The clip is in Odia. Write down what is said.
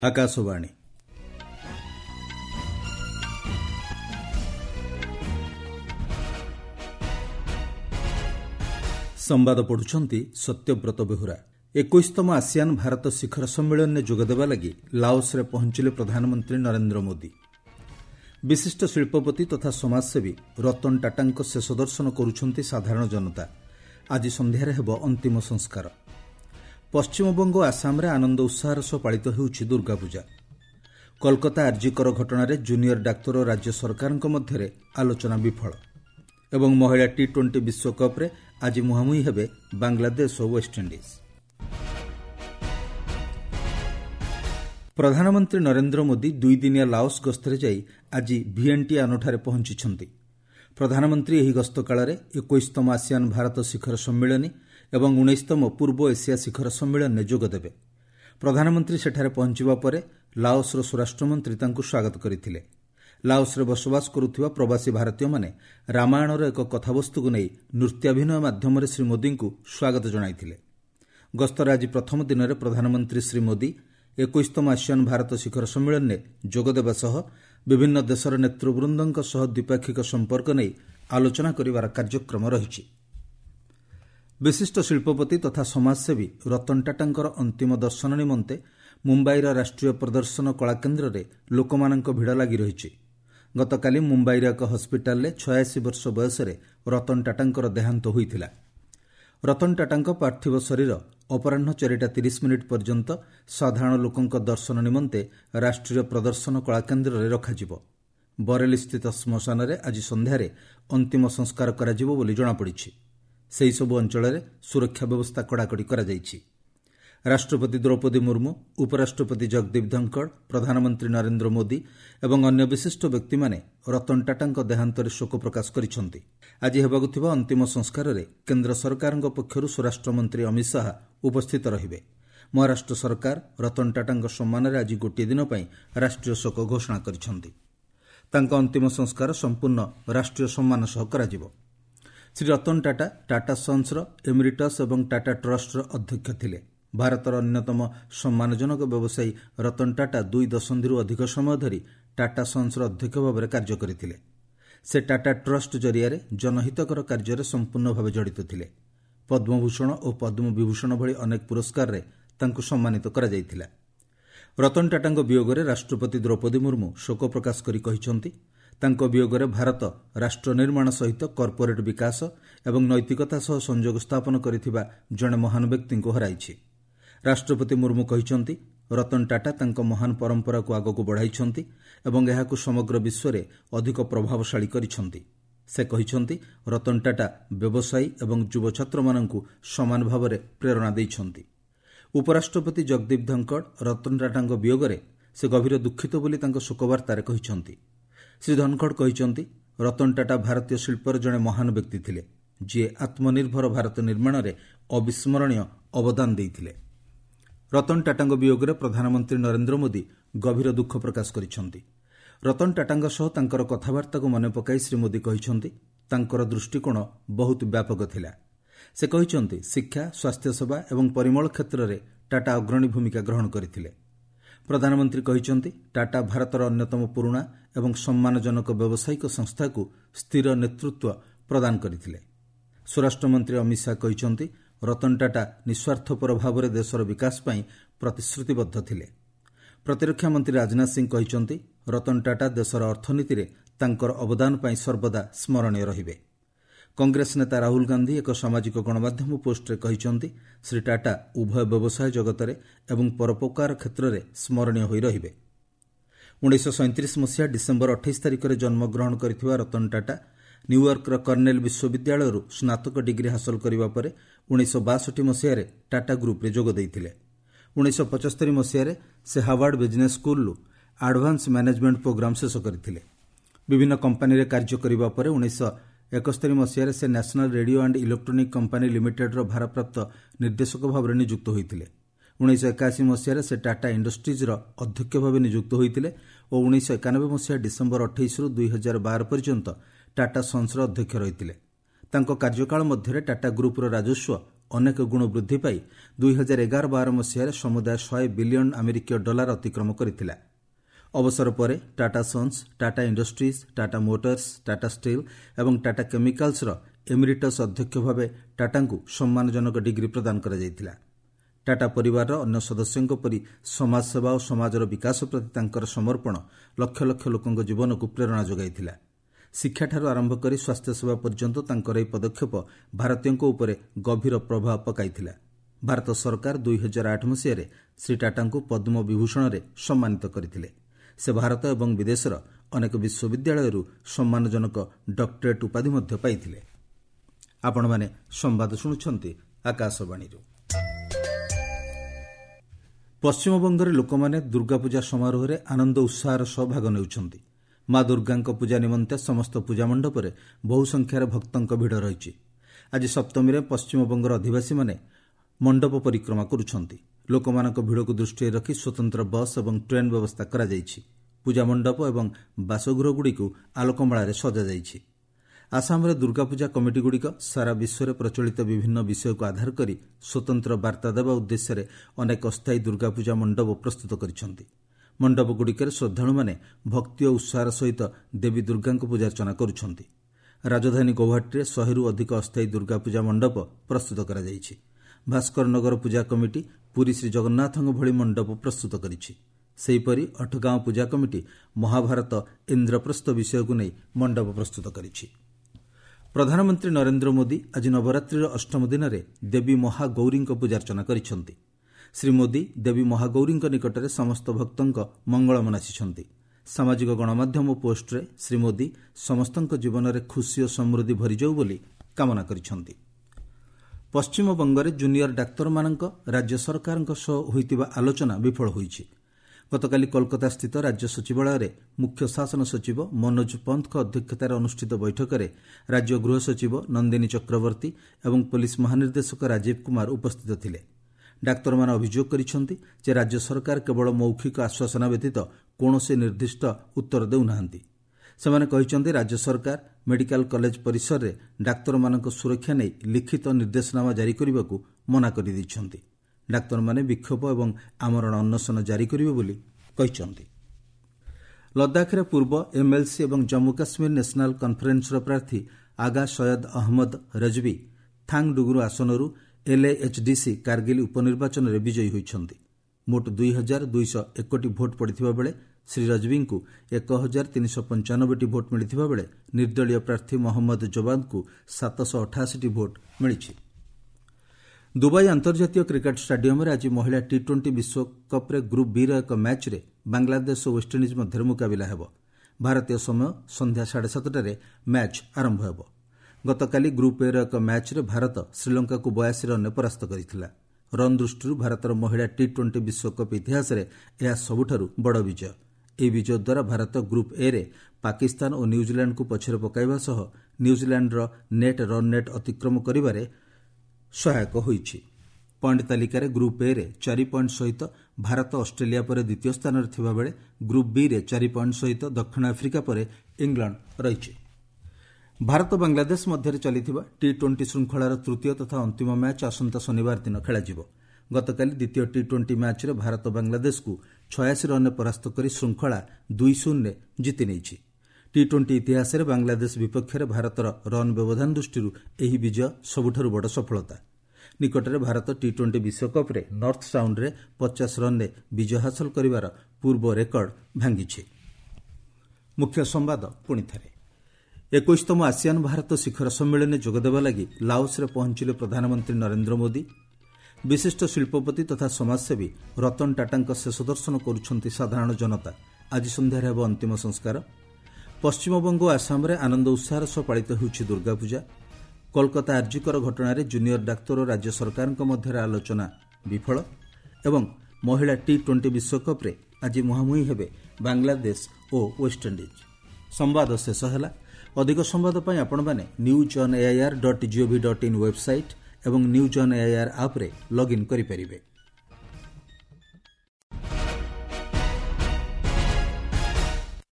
ଆକାଶବାଣୀ ସମ୍ବାଦ ପଢୁଛନ୍ତି ସତ୍ୟବ୍ରତ ବେହୁରା। 21ତମ ଆସିଆନ୍ ଭାରତ ଶିଖର ସମ୍ମିଳନୀରେ ଯୋଗଦେବା ଲାଗି ଲାଓସରେ ପହଞ୍ଚିଲେ ପ୍ରଧାନମନ୍ତ୍ରୀ ନରେନ୍ଦ୍ର ମୋଦି। ବିଶିଷ୍ଟ ଶିଳ୍ପପତି ତଥା ସମାଜସେବୀ ରତନ ଟାଟାଙ୍କ ଶେଷ ଦର୍ଶନ କରୁଛନ୍ତି ସାଧାରଣ ଜନତା। ଆଜି ସନ୍ଧ୍ୟାରେ ହେବ ଅନ୍ତିମ ସଂସ୍କାର। ପଶ୍ଚିମବଙ୍ଗ ଓ ଆସାମରେ ଆନନ୍ଦ ଉତ୍ସାହର ସହ ପାଳିତ ହେଉଛି ଦୁର୍ଗାପୂଜା। କୋଲକାତା ଆର୍ଜିକର ଘଟଣାରେ ଜୁନିୟର ଡାକ୍ତର ଓ ରାଜ୍ୟ ସରକାରଙ୍କ ମଧ୍ୟରେ ଆଲୋଚନା ବିଫଳ। ଏବଂ ମହିଳା ଟି-20 ବିଶ୍ୱକପ୍ରେ ଆଜି ମୁହାଁମୁହିଁ ହେବେ ବାଂଲାଦେଶ ଓ ୱେଷ୍ଟଇଣ୍ଡିଜ୍। ପ୍ରଧାନମନ୍ତ୍ରୀ ନରେନ୍ଦ୍ର ମୋଦି ଦୁଇଦିନିଆ ଲାଓସ୍ ଗସ୍ତରେ ଯାଇ ଆଜି ଭିଏଣ୍ଟିଆନୋଠାରେ ପହଞ୍ଚିଛନ୍ତି। ପ୍ରଧାନମନ୍ତ୍ରୀ ଏହି ଗସ୍ତ କାଳରେ 21ତମ ଆସିଆନ୍ ଭାରତ ଶିଖର ସମ୍ମିଳନୀ ଏବଂ 19ତମ ପୂର୍ବ ଏସିଆ ଶିଖର ସମ୍ମିଳନୀରେ ଯୋଗଦେବେ। ପ୍ରଧାନମନ୍ତ୍ରୀ ସେଠାରେ ପହଞ୍ଚିବା ପରେ ଲାଓସ୍ର ସ୍ୱରାଷ୍ଟ୍ରମନ୍ତ୍ରୀ ତାଙ୍କୁ ସ୍ୱାଗତ କରିଥିଲେ। ଲାଓସ୍ରେ ବସବାସ କରୁଥିବା ପ୍ରବାସୀ ଭାରତୀୟମାନେ ରାମାୟଣର ଏକ କଥାବସ୍ତୁକୁ ନେଇ ନୃତ୍ୟାଭିନୟ ମାଧ୍ୟମରେ ଶ୍ରୀ ମୋଦିଙ୍କୁ ସ୍ୱାଗତ ଜଣାଇଥିଲେ। ଗସ୍ତର ଆଜି ପ୍ରଥମ ଦିନରେ ପ୍ରଧାନମନ୍ତ୍ରୀ ଶ୍ରୀ ମୋଦି 21ତମ ଆସିଆନ୍ ଭାରତ ଶିଖର ସମ୍ମିଳନୀରେ ଯୋଗଦେବା ସହ ବିଭିନ୍ନ ଦେଶର ନେତୃବୃନ୍ଦଙ୍କ ସହ ଦ୍ୱିପାକ୍ଷିକ ସମ୍ପର୍କ ନେଇ ଆଲୋଚନା କରିବାର କାର୍ଯ୍ୟକ୍ରମ ରହିଛି। ବିଶିଷ୍ଟ ଶିଳ୍ପପତି ତଥା ସମାଜସେବୀ ରତନ ଟାଟାଙ୍କର ଅନ୍ତିମ ଦର୍ଶନ ନିମନ୍ତେ ମୁମ୍ବାଇର ରାଷ୍ଟ୍ରୀୟ ପ୍ରଦର୍ଶନ କଳାକେନ୍ଦ୍ରରେ ଲୋକମାନଙ୍କ ଭିଡ଼ ଲାଗି ରହିଛି। ଗତକାଲି ମୁମ୍ବାଇର ଏକ ହସ୍ପିଟାଲରେ 86 ବର୍ଷ ବୟସରେ ରତନ ଟାଟାଙ୍କର ଦେହାନ୍ତ ହୋଇଥିଲା। ରତନ ଟାଟାଙ୍କ ପାର୍ଥିବ ଶରୀର ଅପରାହ୍ନ 4:30 ପର୍ଯ୍ୟନ୍ତ ସାଧାରଣ ଲୋକଙ୍କ ଦର୍ଶନ ନିମନ୍ତେ ରାଷ୍ଟ୍ରୀୟ ପ୍ରଦର୍ଶନ କଳାକେନ୍ଦ୍ରରେ ରଖାଯିବ। ବରେଲିସ୍ଥିତ ଶ୍ମଶାନରେ ଆଜି ସନ୍ଧ୍ୟାରେ ଅନ୍ତିମ ସଂସ୍କାର କରାଯିବ ବୋଲି ଜଣାପଡ଼ିଛି। ସେହିସବୁ ଅଞ୍ଚଳରେ ସୁରକ୍ଷା ବ୍ୟବସ୍ଥା କଡ଼ାକଡ଼ି କରାଯାଇଛି। ରାଷ୍ଟ୍ରପତି ଦ୍ରୌପଦୀ ମୁର୍ମୁ, ଉପରାଷ୍ଟ୍ରପତି ଜଗଦୀପ ଧଙ୍କଡ଼, ପ୍ରଧାନମନ୍ତ୍ରୀ ନରେନ୍ଦ୍ର ମୋଦି ଏବଂ ଅନ୍ୟ ବିଶିଷ୍ଟ ବ୍ୟକ୍ତିମାନେ ରତନ ଟାଟାଙ୍କ ଦେହାନ୍ତରେ ଶୋକ ପ୍ରକାଶ କରିଛନ୍ତି। ଆଜି ହେବାକୁ ଥିବା ଅନ୍ତିମ ସଂସ୍କାରରେ କେନ୍ଦ୍ର ସରକାରଙ୍କ ପକ୍ଷରୁ ସ୍ୱରାଷ୍ଟ୍ରମନ୍ତ୍ରୀ ଅମିତ ଶାହା ଉପସ୍ଥିତ ରହିବେ। ମହାରାଷ୍ଟ୍ର ସରକାର ରତନ ଟାଟାଙ୍କ ସମ୍ମାନରେ ଆଜି ଗୋଟିଏ ଦିନ ପାଇଁ ରାଷ୍ଟ୍ରୀୟ ଶୋକ ଘୋଷଣା କରିଛନ୍ତି। ତାଙ୍କ ଅନ୍ତିମ ସଂସ୍କାର ସମ୍ପୂର୍ଣ୍ଣ ରାଷ୍ଟ୍ରୀୟ ସମ୍ମାନ ସହ କରାଯିବ। ଶ୍ରୀ ରତନ ଟାଟା ଟାଟା ସନ୍ସର ଏମିରିଟସ୍ ଏବଂ ଟାଟା ଟ୍ରଷ୍ଟର ଅଧ୍ୟକ୍ଷ ଥିଲେ। ଭାରତର ଅନ୍ୟତମ ସମ୍ମାନଜନକ ବ୍ୟବସାୟୀ ରତନ ଟାଟା 2 ଦଶନ୍ଧିରୁ ଅଧିକ ସମୟ ଧରି ଟାଟା ସନ୍ସର ଅଧ୍ୟକ୍ଷ ଭାବରେ କାର୍ଯ୍ୟ କରିଥିଲେ। ସେ ଟାଟା ଟ୍ରଷ୍ଟ ଜରିଆରେ ଜନହିତକର କାର୍ଯ୍ୟରେ ସମ୍ପୂର୍ଣ୍ଣ ଭାବେ ଜଡ଼ିତ ଥିଲେ। ପଦ୍ମଭୂଷଣ ଓ ପଦ୍ମବିଭୂଷଣ ଭଳି ଅନେକ ପୁରସ୍କାରରେ ତାଙ୍କୁ ସମ୍ମାନିତ କରାଯାଇଥିଲା। ରତନ ଟାଟାଙ୍କ ବିୟୋଗରେ ରାଷ୍ଟ୍ରପତି ଦ୍ରୌପଦୀ ମୁର୍ମୁ ଶୋକ ପ୍ରକାଶ କରି କହିଛନ୍ତି, ତାଙ୍କ ବିୟୋଗରେ ଭାରତ ରାଷ୍ଟ୍ର ନିର୍ମାଣ ସହିତ କର୍ପୋରେଟ୍ ବିକାଶ ଏବଂ ନୈତିକତା ସହ ସଂଯୋଗ ସ୍ଥାପନ କରିଥିବା ଜଣେ ମହାନ ବ୍ୟକ୍ତିଙ୍କୁ ହରାଇଛି। ରାଷ୍ଟ୍ରପତି ମୁର୍ମୁ କହିଛନ୍ତି, ରତନ ଟାଟା ତାଙ୍କ ମହାନ ପରମ୍ପରାକୁ ଆଗକୁ ବଢ଼ାଇଛନ୍ତି ଏବଂ ଏହାକୁ ସମଗ୍ର ବିଶ୍ୱରେ ଅଧିକ ପ୍ରଭାବଶାଳୀ କରିଛନ୍ତି। ସେ କହିଛନ୍ତି, ରତନ ଟାଟା ବ୍ୟବସାୟୀ ଏବଂ ଯୁବ ଛାତ୍ରମାନଙ୍କୁ ସମାନ ଭାବରେ ପ୍ରେରଣା ଦେଇଛନ୍ତି। ଉପରାଷ୍ଟ୍ରପତି ଜଗଦୀପ ଧଙ୍କଡ଼ ରତନ ଟାଟାଙ୍କ ବିୟୋଗରେ ସେ ଗଭୀର ଦୁଃଖିତ ବୋଲି ତାଙ୍କ ଶୋକବାର୍ତ୍ତାରେ କହିଛନ୍ତି। ଶ୍ରୀ ଧନଖଡ଼ କହିଛନ୍ତି, ରତନ ଟାଟା ଭାରତୀୟ ଶିଳ୍ପର ଜଣେ ମହାନ ବ୍ୟକ୍ତି ଥିଲେ, ଯିଏ ଆତ୍ମନିର୍ଭର ଭାରତ ନିର୍ମାଣରେ ଅବିସ୍ମରଣୀୟ ଅବଦାନ ଦେଇଥିଲେ। ରତନ ଟାଟାଙ୍କ ବିୟୋଗରେ ପ୍ରଧାନମନ୍ତ୍ରୀ ନରେନ୍ଦ୍ର ମୋଦି ଗଭୀର ଦୁଃଖ ପ୍ରକାଶ କରିଛନ୍ତି। ରତନ ଟାଟାଙ୍କ ସହ ତାଙ୍କର କଥାବାର୍ତ୍ତାକୁ ମନେ ପକାଇ ଶ୍ରୀ ମୋଦି କହିଛନ୍ତି, ତାଙ୍କର ଦୃଷ୍ଟିକୋଣ ବହୁତ ବ୍ୟାପକ ଥିଲା। ସେ କହିଛନ୍ତି, ଶିକ୍ଷା, ସ୍ୱାସ୍ଥ୍ୟସେବା ଏବଂ ପରିମଳ କ୍ଷେତ୍ରରେ ଟାଟା ଅଗ୍ରଣୀ ଭୂମିକା ଗ୍ରହଣ କରିଥିଲେ। ପ୍ରଧାନମନ୍ତ୍ରୀ କହିଛନ୍ତି, ଟାଟା ଭାରତର ଅନ୍ୟତମ ପୁରୁଣା ଏବଂ ସମ୍ମାନଜନକ ବ୍ୟବସାୟିକ ସଂସ୍ଥାକୁ ସ୍ଥିର ନେତୃତ୍ୱ ପ୍ରଦାନ କରିଥିଲେ। ସ୍ୱରାଷ୍ଟ୍ରମନ୍ତ୍ରୀ ଅମିତ ଶାହା କହିଛନ୍ତି, ରତନ ଟାଟା ନିଃସ୍ୱାର୍ଥପର ଭାବରେ ଦେଶର ବିକାଶ ପାଇଁ ପ୍ରତିଶ୍ରୁତିବଦ୍ଧ ଥିଲେ। ପ୍ରତିରକ୍ଷା ମନ୍ତ୍ରୀ ରାଜନାଥ ସିଂହ କହିଛନ୍ତି, ରତନ ଟାଟା ଦେଶର ଅର୍ଥନୀତିରେ ତାଙ୍କର ଅବଦାନ ପାଇଁ ସର୍ବଦା ସ୍ମରଣୀୟ ରହିବେ। କଂଗ୍ରେସ ନେତା ରାହୁଲ ଗାନ୍ଧୀ ଏକ ସାମାଜିକ ଗଣମାଧ୍ୟମ ପୋଷ୍ଟରେ କହିଛନ୍ତି, ଶ୍ରୀ ଟାଟା ଉଭୟ ବ୍ୟବସାୟ ଜଗତରେ ଏବଂ ପରୋପକାର କ୍ଷେତ୍ରରେ ସ୍ମରଣୀୟ ହୋଇ ରହିବେ। 1937 ମସିହା ଡିସେମ୍ବର 28 ତାରିଖରେ ଜନ୍ମଗ୍ରହଣ କରିଥିବା ରତନ ଟାଟା ନ୍ୟୁୟର୍କର କର୍ଣ୍ଣେଲ ବିଶ୍ୱବିଦ୍ୟାଳୟରୁ ସ୍ନାତକ ଡିଗ୍ରୀ ହାସଲ କରିବା ପରେ 1962 ମସିହାରେ ଟାଟା ଗ୍ରୁପ୍ରେ ଯୋଗ ଦେଇଥିଲେ। 1975 ମସିହାରେ ସେ ହାର୍ଭାର୍ଡ ବିଜନେସ୍ ସ୍କୁଲରୁ ଆଡଭାନ୍ସ ମ୍ୟାନେଜମେଣ୍ଟ ପ୍ରୋଗ୍ରାମ ଶେଷ କରିଥିଲେ। ବିଭିନ୍ନ କମ୍ପାନୀରେ କାର୍ଯ୍ୟ କରିବା ପରେ 1971 ମସିହାରେ ସେ national radio and electronic company ଲିମିଟେଡ୍ର ଭାରପ୍ରାପ୍ତ ନିର୍ଦ୍ଦେଶକ ଭାବରେ ନିଯୁକ୍ତ ହୋଇଥିଲେ। 1981 ମସିହାରେ ସେ ଟାଟା ଇଣ୍ଡଷ୍ଟ୍ରିଜ୍ର ଅଧ୍ୟକ୍ଷ ଭାବେ ନିଯୁକ୍ତ ହୋଇଥିଲେ ଓ 1991 ମସିହା ଡିସେମ୍ବର 28ରୁ 2012 ପର୍ଯ୍ୟନ୍ତ ଟାଟା ସନ୍ସର ଅଧ୍ୟକ୍ଷ ରହିଥିଲେ। ତାଙ୍କ କାର୍ଯ୍ୟକାଳ ମଧ୍ୟରେ ଟାଟା ଗ୍ରୁପ୍ର ରାଜସ୍ୱ ଅନେକ ଗୁଣ ବୃଦ୍ଧି ପାଇ 2011-12 ମସିହାରେ ସମୁଦାୟ $100 ବିଲିୟନ ଅତିକ୍ରମ କରିଥିଲା। ଅବସର ପରେ Tata sons, Tata industries, Tata motors, Tata steel ଏବଂ ଟାଟା କେମିକାଲ୍ସର ଏମିରିଟସ୍ ଅଧ୍ୟକ୍ଷ ଭାବେ ଟାଟାଙ୍କୁ ସମ୍ମାନଜନକ ଡିଗ୍ରୀ ପ୍ରଦାନ କରାଯାଇଥିଲା। ଟାଟା ପରିବାରର ଅନ୍ୟ ସଦସ୍ୟଙ୍କ ପରି ସମାଜସେବା ଓ ସମାଜର ବିକାଶ ପ୍ରତି ତାଙ୍କର ସମର୍ପଣ ଲକ୍ଷ ଲକ୍ଷ ଲୋକଙ୍କ ଜୀବନକୁ ପ୍ରେରଣା ଯୋଗାଇଥିଲା। ଶିକ୍ଷାଠାରୁ ଆରମ୍ଭ କରି ସ୍ୱାସ୍ଥ୍ୟସେବା ପର୍ଯ୍ୟନ୍ତ ତାଙ୍କର ଏହି ପଦକ୍ଷେପ ଭାରତୀୟଙ୍କ ଉପରେ ଗଭୀର ପ୍ରଭାବ ପକାଇଥିଲା। ଭାରତ ସରକାର 2008 ମସିହାରେ ଶ୍ରୀ ଟାଟାଙ୍କୁ ପଦ୍ମ ବିଭୂଷଣରେ ସମ୍ମାନିତ କରିଥିଲେ। ସେ ଭାରତ ଏବଂ ବିଦେଶର ଅନେକ ବିଶ୍ୱବିଦ୍ୟାଳୟରୁ ସମ୍ମାନଜନକ ଡକ୍ଟରେଟ୍ ଉପାଧି ମଧ୍ୟ ପାଇଥିଲେ। ଆପଣମାନେ ସମ୍ବାଦ ଶୁଣୁଛନ୍ତି ଆକାଶବାଣୀରୁ। ପଶ୍ଚିମବଙ୍ଗରେ ଲୋକମାନେ ଦୁର୍ଗାପୂଜା ସମାରୋହରେ ଆନନ୍ଦ ଉତ୍ସାହର ସହ ଭାଗ ନେଉଛନ୍ତି। ମା ଦୁର୍ଗାଙ୍କ ପୂଜା ନିମନ୍ତେ ସମସ୍ତ ପୂଜା ମଣ୍ଡପରେ ବହୁ ସଂଖ୍ୟାରେ ଭକ୍ତଙ୍କ ଭିଡ଼ ରହିଛି। ଆଜି ସପ୍ତମୀରେ ପଶ୍ଚିମବଙ୍ଗର ଅଧିବାସୀମାନେ ମଣ୍ଡପ ପରିକ୍ରମା କରୁଛନ୍ତି। ଲୋକମାନଙ୍କ ଭିଡ଼କୁ ଦୃଷ୍ଟିରେ ରଖି ସ୍ୱତନ୍ତ୍ର ବସ୍ ଏବଂ ଟ୍ରେନ୍ ବ୍ୟବସ୍ଥା କରାଯାଇଛି। ପୂଜା ମଣ୍ଡପ ଏବଂ ବାସଗୃହଗୁଡ଼ିକୁ ଆଲୋକମାଳାରେ ସଜାଯାଇଛି। ଆସାମରେ ଦୁର୍ଗାପୂଜା କମିଟିଗୁଡ଼ିକ ସାରା ବିଶ୍ୱରେ ପ୍ରଚଳିତ ବିଭିନ୍ନ ବିଷୟକୁ ଆଧାର କରି ସ୍ୱତନ୍ତ୍ର ବାର୍ତ୍ତା ଦେବା ଉଦ୍ଦେଶ୍ୟରେ ଅନେକ ଅସ୍ଥାୟୀ ଦୁର୍ଗାପୂଜା ମଣ୍ଡପ ପ୍ରସ୍ତୁତ କରିଛନ୍ତି। ମଣ୍ଡପଗୁଡ଼ିକରେ ଶ୍ରଦ୍ଧାଳୁମାନେ ଭକ୍ତି ଓ ଉତ୍ସାହର ସହିତ ଦେବୀ ଦୁର୍ଗାଙ୍କ ପୂଜାର୍ଚ୍ଚନା କରୁଛନ୍ତି। ରାଜଧାନୀ ଗୌହାଟୀରେ 100ରୁ ଅଧିକ ଅସ୍ଥାୟୀ ଦୁର୍ଗାପୂଜା ମଣ୍ଡପ ପ୍ରସ୍ତୁତ କରାଯାଇଛି। ଭାସ୍କରନଗର ପୂଜା କମିଟି ପୁରୀ ଶ୍ରୀ ଜଗନ୍ନାଥଙ୍କ ଭଳି ମଣ୍ଡପ ପ୍ରସ୍ତୁତ କରିଛି। ସେହିପରି ଅଠଗାଁ ପୂଜା କମିଟି ମହାଭାରତ ଇନ୍ଦ୍ରପ୍ରସ୍ଥ ବିଷୟକୁ ନେଇ ମଣ୍ଡପ ପ୍ରସ୍ତୁତ କରିଛି। ପ୍ରଧାନମନ୍ତ୍ରୀ ନରେନ୍ଦ୍ର ମୋଦି ଆଜି ନବରାତ୍ରିର ଅଷ୍ଟମ ଦିନରେ ଦେବୀ ମହାଗୌରୀଙ୍କ ପୂଜାର୍ଚ୍ଚନା କରିଛନ୍ତି। ଶ୍ରୀ ମୋଦି ଦେବୀ ମହାଗୌରୀଙ୍କ ନିକଟରେ ସମସ୍ତ ଭକ୍ତଙ୍କ ମଙ୍ଗଳ ମନାସିଛନ୍ତି। ସାମାଜିକ ଗଣମାଧ୍ୟମ ପୋଷ୍ଟରେ ଶ୍ରୀ ମୋଦି ସମସ୍ତଙ୍କ ଜୀବନରେ ଖୁସି ଓ ସମୃଦ୍ଧି ଭରିଯାଉ ବୋଲି କାମନା କରିଛନ୍ତି। ପଶ୍ଚିମବଙ୍ଗରେ ଜୁନିୟର ଡାକ୍ତରମାନଙ୍କ ରାଜ୍ୟ ସରକାରଙ୍କ ସହ ହୋଇଥିବା ଆଲୋଚନା ବିଫଳ ହୋଇଛି। ଗତକାଲି କୋଲକାତାସ୍ଥିତ ରାଜ୍ୟ ସଚିବାଳୟରେ ମୁଖ୍ୟ ଶାସନ ସଚିବ ମନୋଜ ପନ୍ତଙ୍କ ଅଧ୍ୟକ୍ଷତାରେ ଅନୁଷ୍ଠିତ ବୈଠକରେ ରାଜ୍ୟ ଗୃହ ସଚିବ ନନ୍ଦିନୀ ଚକ୍ରବର୍ତ୍ତୀ ଏବଂ ପୁଲିସ୍ ମହାନିର୍ଦ୍ଦେଶକ ରାଜୀବ କୁମାର ଉପସ୍ଥିତ ଥିଲେ। ଡାକ୍ତରମାନେ ଅଭିଯୋଗ କରିଛନ୍ତି ଯେ ରାଜ୍ୟ ସରକାର କେବଳ ମୌଖିକ ଆଶ୍ୱାସନା ବ୍ୟତୀତ କୌଣସି ନିର୍ଦ୍ଦିଷ୍ଟ ଉତ୍ତର ଦେଉନାହାନ୍ତି। ସେମାନେ କହିଛନ୍ତି ରାଜ୍ୟ ସରକାର ମେଡିକାଲ କଲେଜ ପରିସରରେ ଡାକ୍ତରମାନଙ୍କ ସୁରକ୍ଷା ନେଇ ଲିଖିତ ନିର୍ଦ୍ଦେଶନାମା ଜାରି କରିବାକୁ ମନା କରିଦେଇଛନ୍ତି। ଡାକ୍ତରମାନେ ବିକ୍ଷୋଭ ଏବଂ ଆମରଣ ଅନଶନ ଜାରି କରିବେ ବୋଲି କହିଛନ୍ତି। ଲଦାଖରେ ପୂର୍ବ ଏମ୍ଏଲ୍ସି ଏବଂ ଜମ୍ମୁ କାଶ୍ମୀର ନ୍ୟାସନାଲ୍ କନ୍ଫରେନ୍ସର ପ୍ରାର୍ଥୀ ଆଗା ସୟଦ ଅହମ୍ମଦ ରଜଭି ଥାଙ୍ଗଡୁଗୁରୁ ଆସନରୁ ଏଲ୍ଏଏଚ୍ଡିସି କାର୍ଗିଲ ଉପନିର୍ବାଚନରେ ବିଜୟୀ ହୋଇଛନ୍ତି। ମୋଟ 2201ଟି ଭୋଟ୍ ପଡ଼ିଥିବା ବେଳେ ଶ୍ରୀ ରଜଭୀଙ୍କୁ 1395ଟି ଭୋଟ୍ ମିଳିଥିବା ବେଳେ ନିର୍ଦ୍ଦଳୀୟ ପ୍ରାର୍ଥୀ ମହମ୍ମଦ ଜବାଦଙ୍କୁ 788ଟି ଭୋଟ୍ ମିଳିଛି। ଦୁବାଇ ଆନ୍ତର୍ଜାତୀୟ କ୍ରିକେଟ୍ ଷ୍ଟାଡିୟମରେ ଆଜି ମହିଳା ଟି-20 ବିଶ୍ୱକପ୍ରେ ଗ୍ରୁପ୍ ବି'ର ଏକ ମ୍ୟାଚ୍ରେ ବାଂଲାଦେଶ ଓ ୱେଷ୍ଟଇଣ୍ଡିଜ୍ ମଧ୍ୟରେ ମୁକାବିଲା ହେବ। ଭାରତୀୟ ସମୟ ସନ୍ଧ୍ୟା 7:30ରେ ମ୍ୟାଚ୍ ଆରମ୍ଭ ହେବ। ଗତକାଲି ଗ୍ରୁପ୍ ଏ'ର ଏକ ମ୍ୟାଚ୍ରେ ଭାରତ ଶ୍ରୀଲଙ୍କାକୁ 82 ରନ୍ରେ ପରାସ୍ତ କରିଥିଲା। ରନ୍ ଦୃଷ୍ଟିରୁ ଭାରତର ମହିଳା ଟି-20 ବିଶ୍ୱକପ୍ ଇତିହାସରେ ଏହା ସବୁଠାରୁ ବଡ଼ ବିଜୟ। ଏହି ବିଜୟ ଦ୍ୱାରା ଭାରତ ଗ୍ରୁପ୍ ଏ'ରେ ପାକିସ୍ତାନ ଓ ନ୍ୟୁଜିଲ୍ୟାଣ୍ଡକୁ ପଛରେ ପକାଇବା ସହ ନ୍ୟୁଜିଲ୍ୟାଣ୍ଡର ରନ୍ ନେଟ୍ ଅତିକ୍ରମ କରିବାରେ ସହାୟକ ହୋଇଛି। ପଏଣ୍ଟ ତାଲିକାରେ ଗ୍ରୁପ୍ ଏ'ରେ 4 ପଏଣ୍ଟ ସହିତ ଭାରତ ଅଷ୍ଟ୍ରେଲିଆ ପରେ ଦ୍ୱିତୀୟ ସ୍ଥାନରେ ଥିବାବେଳେ ଗ୍ରୁପ୍ ବି'ରେ 4 ପଏଣ୍ଟ ସହିତ ଦକ୍ଷିଣ ଆଫ୍ରିକା ପରେ ଇଂଲଣ୍ଡ ରହିଛି। ଭାରତ ବାଂଲାଦେଶ ମଧ୍ୟରେ ଚାଲିଥିବା ଟି-20 ଶୃଙ୍ଖଳାର ତୃତୀୟ ତଥା ଅନ୍ତିମ ମ୍ୟାଚ୍ ଆସନ୍ତା ଶନିବାର ଦିନ ଖେଳାଯିବ। ଗତକାଲି ଦ୍ୱିତୀୟ ଟି-20 ମ୍ୟାଚ୍ରେ ଭାରତ ବାଂଲାଦେଶକୁ 86 ରନ୍ରେ ପରାସ୍ତ କରି ଶୃଙ୍ଖଳା 2-0ରେ ଜିତି ନେଇଛି। ଟି-20 ଇତିହାସରେ ବାଂଲାଦେଶ ବିପକ୍ଷରେ ଭାରତର ରନ୍ ବ୍ୟବଧାନ ଦୃଷ୍ଟିରୁ ଏହି ବିଜୟ ସବୁଠାରୁ ବଡ଼ ସଫଳତା। ନିକଟରେ ଭାରତ ଟି-20 ବିଶ୍ୱକପ୍ରେ ନର୍ଥ ସାଉଣ୍ଡରେ 50 ରନ୍ରେ ବିଜୟ ହାସଲ କରିବାର ପୂର୍ବ ରେକର୍ଡ ଭାଙ୍ଗିଛି। ମୁଖ୍ୟ ସମ୍ବାଦ ପୁଣିଥରେ। 21ତମ ଆସିଆନ୍ ଭାରତ ଶିଖର ସମ୍ମିଳନୀରେ ଯୋଗଦେବା ଲାଗି ଲାଓସରେ ପହଞ୍ଚିଲେ ପ୍ରଧାନମନ୍ତ୍ରୀ ନରେନ୍ଦ୍ର ମୋଦି। ବିଶିଷ୍ଟ ଶିଳ୍ପପତି ତଥା ସମାଜସେବୀ ରତନ ଟାଟାଙ୍କ ଶେଷ ଦର୍ଶନ କରୁଛନ୍ତି ସାଧାରଣ ଜନତା। ଆଜି ସନ୍ଧ୍ୟାରେ ହେବ ଅନ୍ତିମ ସଂସ୍କାର। ପଶ୍ଚିମବଙ୍ଗ ଓ ଆସାମରେ ଆନନ୍ଦ ଉତ୍ସାହର ସହ ପାଳିତ ହେଉଛି ଦୁର୍ଗାପୂଜା। କୋଲକାତା ଆର୍ଜିକର ଘଟଣାରେ ଜୁନିୟର ଡାକ୍ତର ଓ ରାଜ୍ୟ ସରକାରଙ୍କ ମଧ୍ୟରେ ଆଲୋଚନା ବିଫଳ ଏବଂ ମହିଳା ଟି-20 ବିଶ୍ୱକପ୍ରେ ଆଜି ମୁହାଁମୁହିଁ ହେବେ ବାଂଲାଦେଶ ଓ ୱେଷ୍ଟଇଣ୍ଡିଜ୍। ସମ୍ବାଦ ଶେଷ ହେଲା। ଅଧିକ ସମ୍ବାଦ ପାଇଁ ଆପଣମାନେ newsonair.gov.in ୱେବ୍ସାଇଟ୍ ଏବଂ ନ୍ୟୁଜ୍ ଅନ୍ ଏଆଇଆର୍ ଆପ୍ରେ ଲଗ୍ଇନ୍ କରିପାରିବେ।